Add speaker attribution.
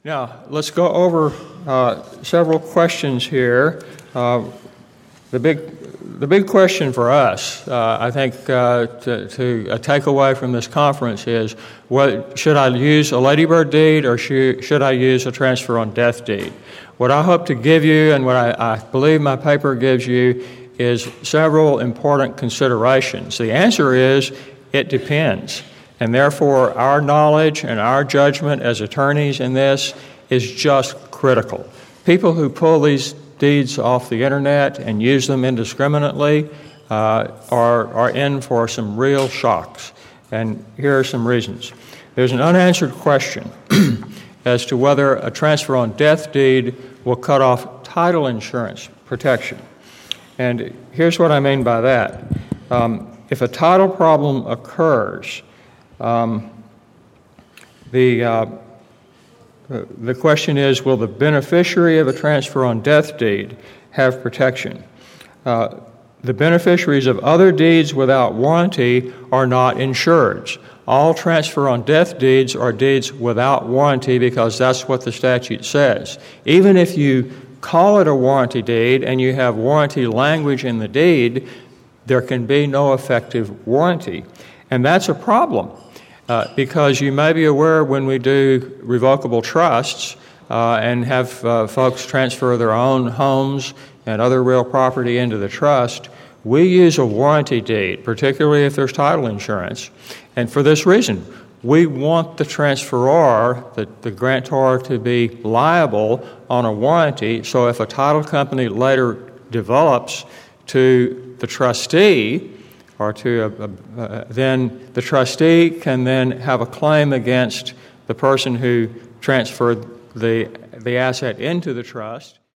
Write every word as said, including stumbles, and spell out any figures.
Speaker 1: Now, let's go over uh, several questions here. Uh, the big the big question for us, uh, I think, uh, to, to a takeaway from this conference is, what, should I use a ladybird deed or should, should I use a transfer on death deed? What I hope to give you, and what I, I believe my paper gives you, is several important considerations. The answer is, it depends. And therefore, our knowledge and our judgment as attorneys in this is just critical. People who pull these deeds off the internet and use them indiscriminately uh, are, are in for some real shocks. And here are some reasons. There's an unanswered question as to whether a transfer on death deed will cut off title insurance protection. And here's what I mean by that. Um, if a title problem occurs, Um, the, uh, the question is, will the beneficiary of a transfer on death deed have protection? Uh, the beneficiaries of other deeds without warranty are not insureds. All transfer on death deeds are deeds without warranty because that's what the statute says. Even if you call it a warranty deed and you have warranty language in the deed, there can be no effective warranty. And that's a problem. Uh, because you may be aware when we do revocable trusts uh, and have uh, folks transfer their own homes and other real property into the trust, we use a warranty deed, particularly if there's title insurance. And for this reason, we want the transferor, the, the grantor, to be liable on a warranty, so if a title company later develops to the trustee, or to a, a, uh, then the trustee can then have a claim against the person who transferred the the asset into the trust.